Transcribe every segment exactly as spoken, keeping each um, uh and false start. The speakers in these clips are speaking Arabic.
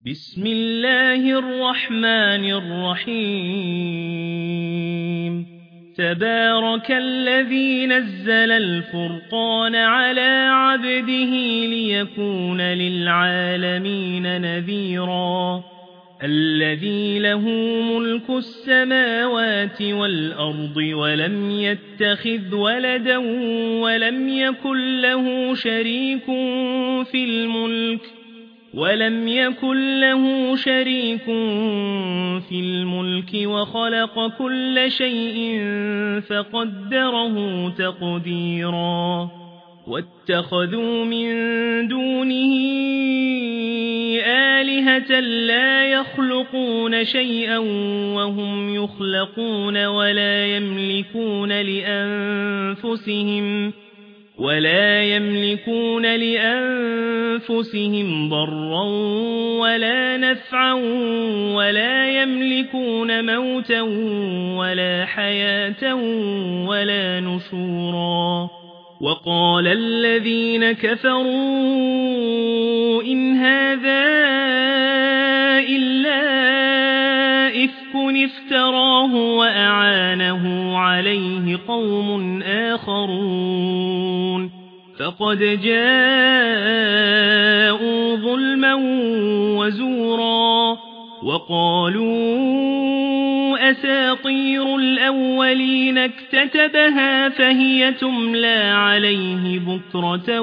بسم الله الرحمن الرحيم تبارك الذي نزل الفرقان على عبده ليكون للعالمين نذيرا الذي له ملك السماوات والأرض ولم يتخذ ولدا ولم يكن له شريك في الملك ولم يكن له شريك في الملك وخلق كل شيء فقدره تقديرا واتخذوا من دونه آلهة لا يخلقون شيئا وهم يخلقون ولا يملكون لأنفسهم ولا يملكون لأنفسهم ضرا ولا نفعا ولا يملكون موتا ولا حياة ولا نشورا وقال الذين كفروا إن هذا إلا إفك افتراه وأعانه عليه قوم آخرون فقد جاءوا ظلما وزورا وقالوا أساطير الأولين اكتتبها فهي تملى عليه بكرة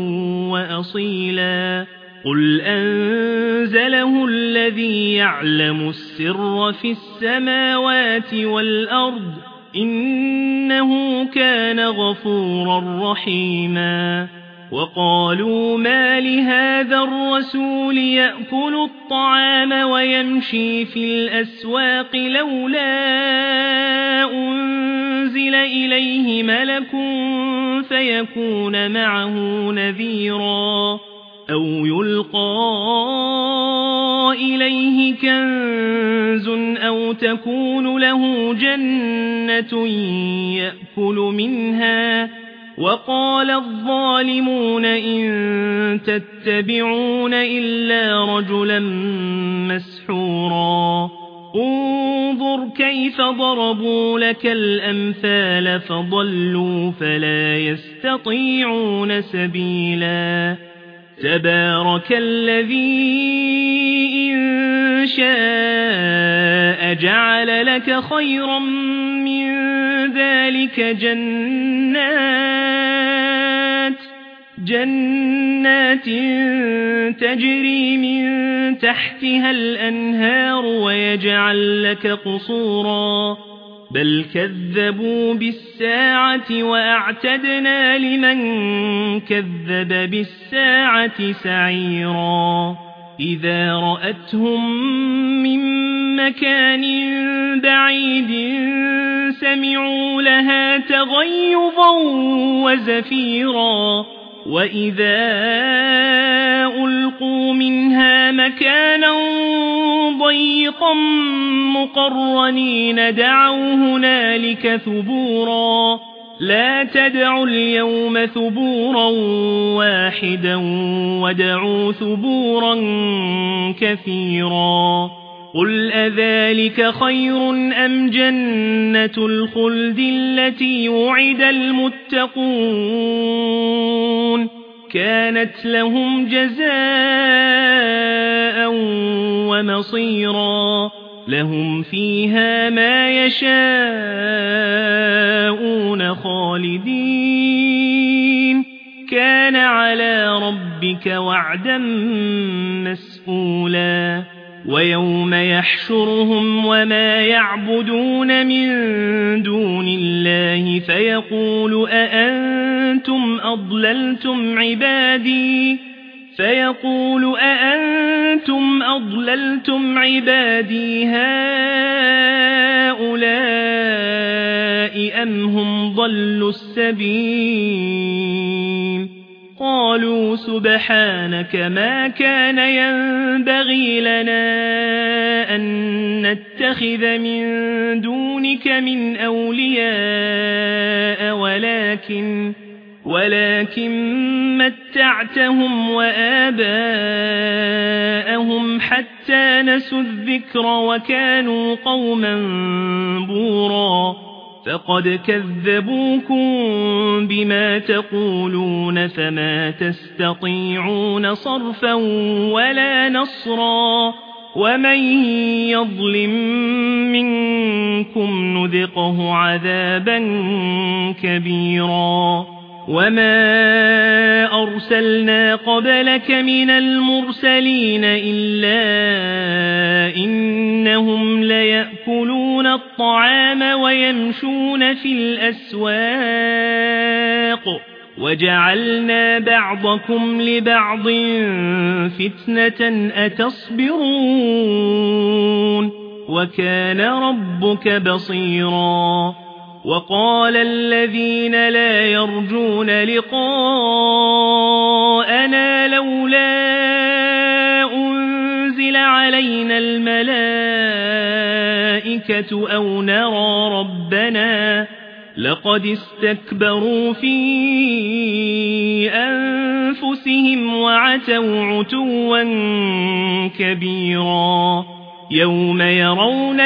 وأصيلا قل أنزله الذي يعلم السر في السماوات والأرض إنه كان غفورا رحيما وقالوا ما لهذا الرسول يأكل الطعام ويمشي في الأسواق لولا أنزل إليه ملك فيكون معه نذيرا أو يلقى إليه كنز أو تكون له جنة يأكل منها وقال الظالمون إن تتبعون إلا رجلا مسحورا انظر كيف ضربوا لك الأمثال فضلوا فلا يستطيعون سبيلا تبارك الذي إن شاء جعل لك خيرا من ذلك جنات جنات تجري من تحتها الأنهار ويجعل لك قصورا بل كذبوا بالساعة وأعتدنا لمن كذب بالساعة سعيرا إذا رأتهم من مكان بعيد سمعوا لها تغيظا وزفيرا وإذا ألقوا منها مكانا ضيقا مقرنين دعوا هنالك ثبورا لا تدعوا اليوم ثبورا واحدا ودعوا ثبورا كثيرا قل أذلك خير أم جنة الخلد التي وعد المتقون كانت لهم جزاء ومصيرا لهم فيها ما يشاءون خالدين كان على ربك وعدا مسئولا ويوم يحشرهم وما يعبدون من دون الله فيقول أأنتم أضللتم عبادي فيقول أأنتم أضللتم عبادي هؤلاء أم هم ضلوا السبيل قالوا سبحانك ما كان ينبغي لنا أن نتخذ من دونك من أولياء ولكن ولكن مت متعتهم وآباءهم حتى نسوا الذكر وكانوا قوما بورا فقد كذبوكم بما تقولون فما تستطيعون صرفا ولا نصرا ومن يظلم منكم نذقه عذابا كبيرا وما أرسلنا قبلك من المرسلين إلا إنهم ليأكلون الطعام ويمشون في الأسواق وجعلنا بعضكم لبعض فتنة أتصبرون وكان ربك بصيرا وقال الذين لا يرجون لقاءنا لولا أنزل علينا الملائكة أو نرى ربنا لقد استكبروا في أنفسهم وعتوا عتوا كبيرا يوم يرون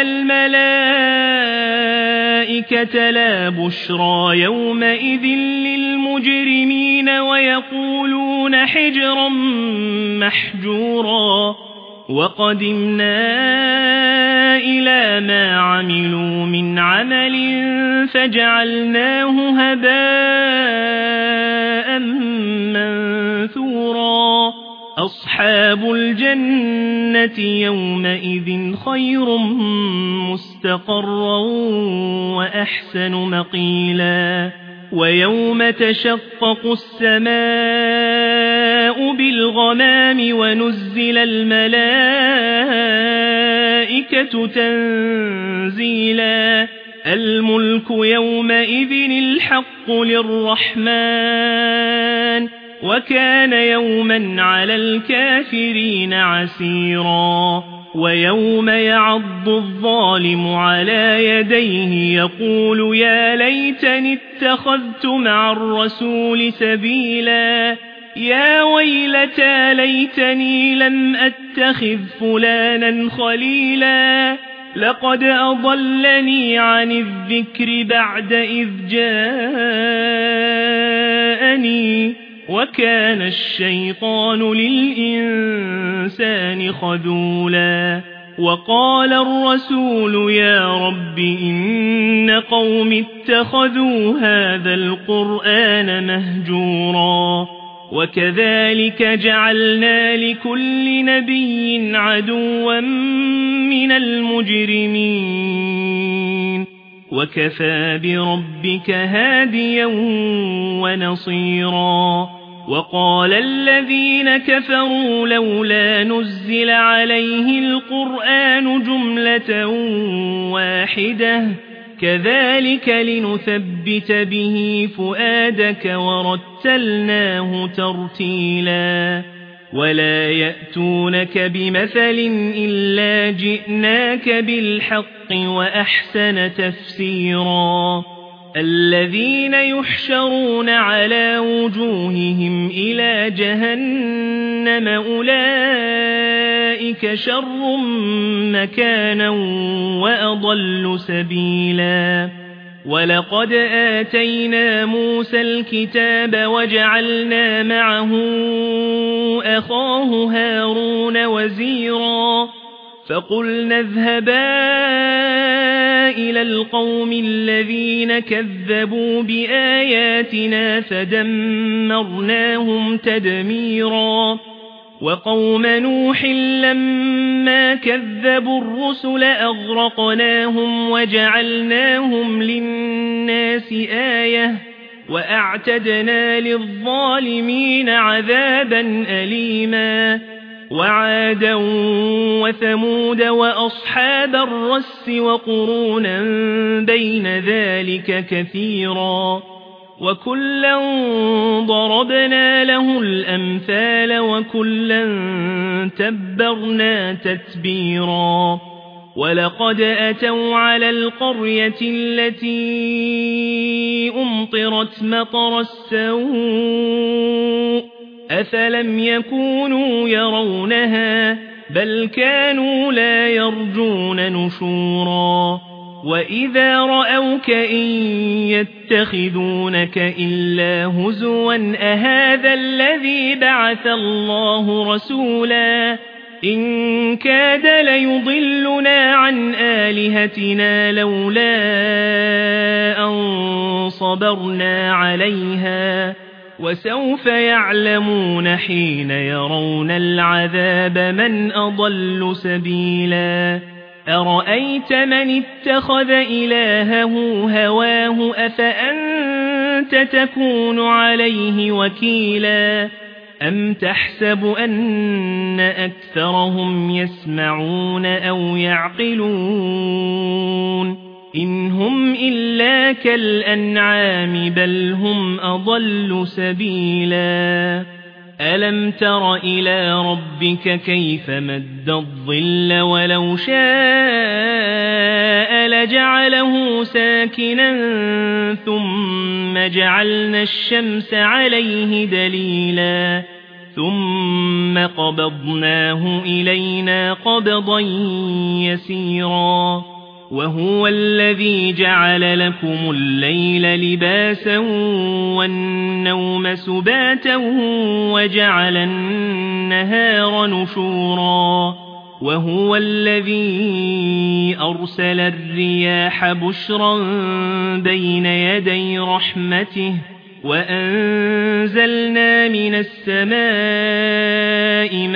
الملائكة لا بشرى يومئذ للمجرمين ويقولون حجرا محجورا وقدمنا إلى ما عملوا من عمل فجعلناه هباء منثورا أصحاب الجنة يومئذ خير مستقرا وأحسن مقيلا ويوم تشقق السماء بالغمام ونزل الملائكة تنزيلا الملك يومئذ الحق للرحمن وكان يوما على الكافرين عسيرا ويوم يعض الظالم على يديه يقول يا ليتني اتخذت مع الرسول سبيلا يا ويلتى ليتني لم أتخذ فلانا خليلا لقد أضلني عن الذكر بعد إذ جاءني وكان الشيطان للإنسان خذولا وقال الرسول يا رب إن قوم اتخذوا هذا القرآن مهجورا وكذلك جعلنا لكل نبي عدوا من المجرمين وكفى بربك هاديا ونصيرا وقال الذين كفروا لولا نزل عليه القرآن جملة واحدة كذلك لنثبت به فؤادك ورتلناه ترتيلا ولا يأتونك بمثل إلا جئناك بالحق وأحسن تفسيرا الذين يحشرون على وجوههم إلى جهنم أولئك شر مكانا وأضل سبيلا ولقد آتينا موسى الكتاب وجعلنا معه أخاه هارون وزيرا فقلنا اذهبا إلى القوم الذين كذبوا بآياتنا فدمرناهم تدميرا وقوم نوح لما كذبوا الرسل أغرقناهم وجعلناهم للناس آية وأعتدنا للظالمين عذابا أليما وعادا وثمود وأصحاب الرس وقرونا بين ذلك كثيرا وكلا ضربنا له الأمثال وكلا تبرنا تتبيرا ولقد أتوا على القرية التي أمطرت مطر السوء أفلم يكونوا يرونها بل كانوا لا يرجون نشورا وإذا رأوك إن يتخذونك إلا هزوا أهذا الذي بعث الله رسولا إن كاد ليضلنا عن آلهتنا لولا أن صبرنا عليها وسوف يعلمون حين يرون العذاب من أضل سبيلا أرأيت من اتخذ إلهه هواه أفأنت تكون عليه وكيلا أم تحسب أن أكثرهم يسمعون أو يعقلون إن هم إلا كالأنعام بل هم أضل سبيلا ألم تر إلى ربك كيف مد الظل ولو شاء لجعله ساكنا ثم جعلنا الشمس عليه دليلا ثم قبضناه إلينا قبضا يسيرا وهو الذي جعل لكم الليل لباسا والنوم سباتا وجعل النهار نشورا وهو الذي أرسل الرياح بشرا بين يدي رحمته وأنزلنا من السماء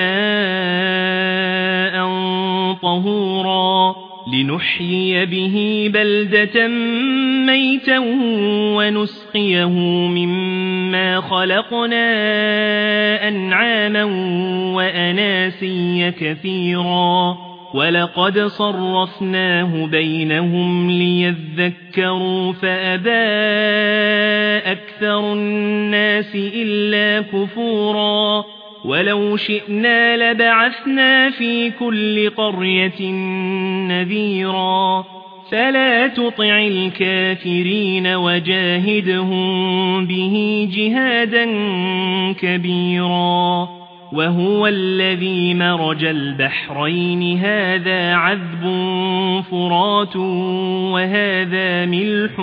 ماء طهورا لنحيي به بلدة ميتا ونسقيه مما خلقنا أنعاما وأناسيا كثيرا ولقد صرفناه بينهم ليذكروا فأبى أكثر الناس إلا كفورا ولو شئنا لبعثنا في كل قرية نذيرا فلا تطع الكافرين وجاهدهم به جهادا كبيرا وهو الذي مرج البحرين هذا عذب فرات وهذا ملح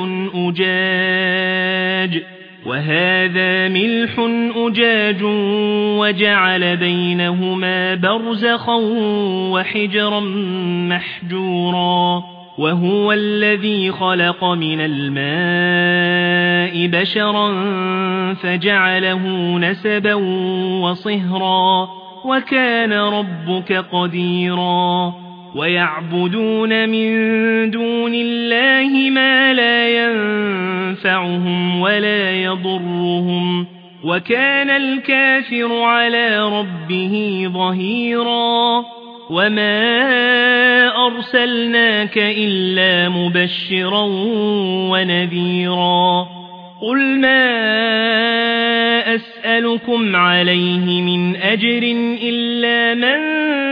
أجاج وهذا ملح أجاج وجعل بينهما برزخا وحجرا محجورا وهو الذي خلق من الماء بشرا فجعله نسبا وصهرا وكان ربك قديرا ويعبدون من دون الله ما لا ينفعهم ولا يضرهم وكان الكافر على ربه ظهيرا وما أرسلناك إلا مبشرا ونذيرا قل ما أسألكم عليه من أجر إلا من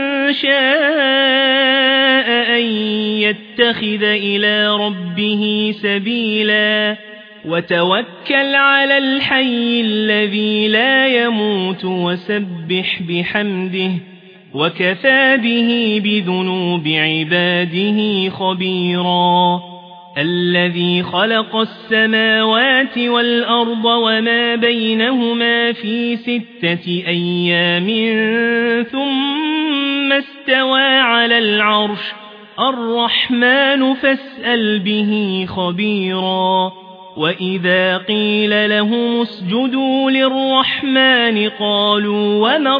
شاء أن يتخذ إلى ربه سبيلا وتوكل على الحي الذي لا يموت وسبح بحمده وكفى به بذنوب عباده خبيرا الذي خلق السماوات والأرض وما بينهما في ستة أيام ثم استوى على العرش الرحمن فاسأل به خبيرا وإذا قيل لهم اسجدوا للرحمن قالوا وما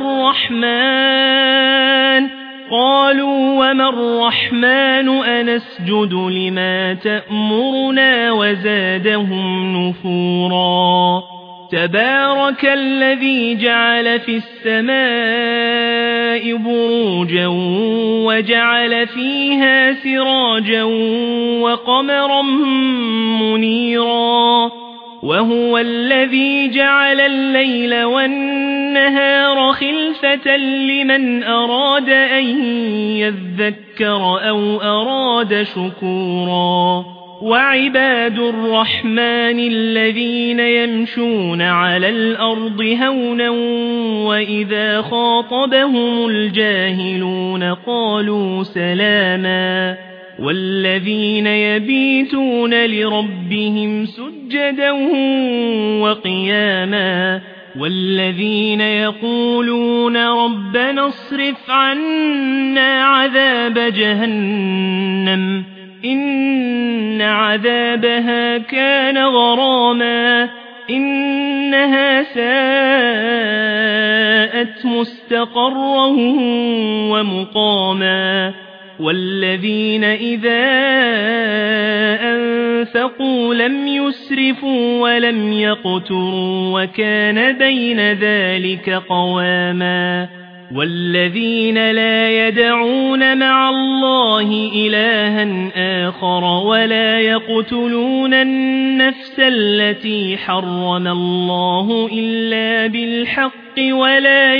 الرحمن قالوا وما الرحمن أنسجد لما تأمرنا وزادهم نفورا تبارك الذي جعل في السماء بروجا وجعل فيها سراجا وقمرا منيرا وهو الذي جعل الليل والنهار خلفة لمن أراد أن يذكر أو أراد شكورا وعباد الرحمن الذين يمشون على الأرض هونا وإذا خاطبهم الجاهلون قالوا سلاما والذين يبيتون لربهم سجدا وقياما والذين يقولون ربنا اصرف عنا عذاب جهنم إن عذابها كان غراما إنها ساءت مستقرا ومقاما والذين إذا أنفقوا لم يسرفوا ولم يقتروا وكان بين ذلك قواما والذين لا يدعون مع الله إلها آخر ولا يقتلون النفس التي حرم الله إلا بالحق ولا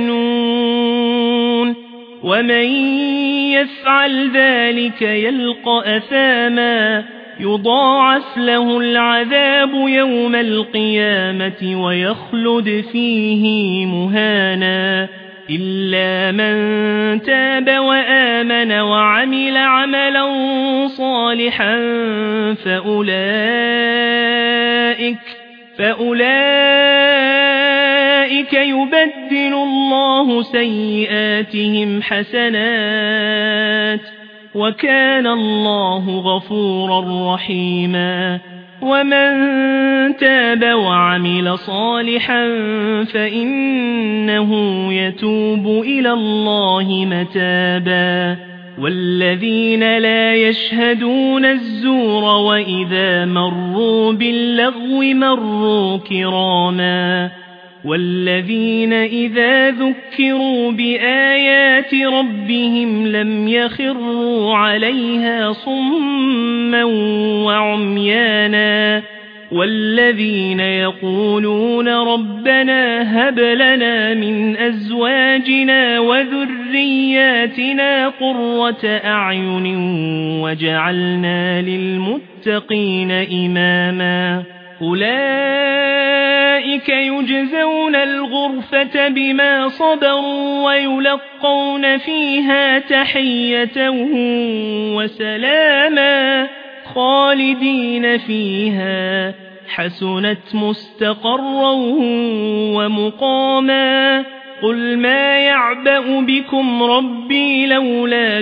يزنون ومن يفعل ذلك يلقى أثاما يضاعف له العذاب يوم القيامة ويخلد فيه مهانا إلا من تاب وآمن وعمل عملا صالحا فأولئك فأولئك يبدل الله سيئاتهم حسنات وكان الله غفورا رحيما ومن تاب وعمل صالحا فإنه يتوب إلى الله متابا والذين لا يشهدون الزور وإذا مروا باللغو مروا كراما والذين إذا ذكروا بآيات ربهم لم يخروا عليها صما وعميانا والذين يقولون ربنا هب لنا من أزواجنا وذرياتنا قرة أعين وجعلنا للمتقين إماما أولئك يجزون الغرفة بما صبروا ويلقون فيها تحية وسلاما خالدين فيها حسنت مستقرا ومقاما قل ما يعبأ بكم ربي لولا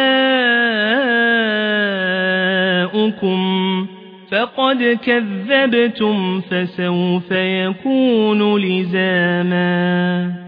دعاؤكم فقد كذبتم فسوف يكون لزاما.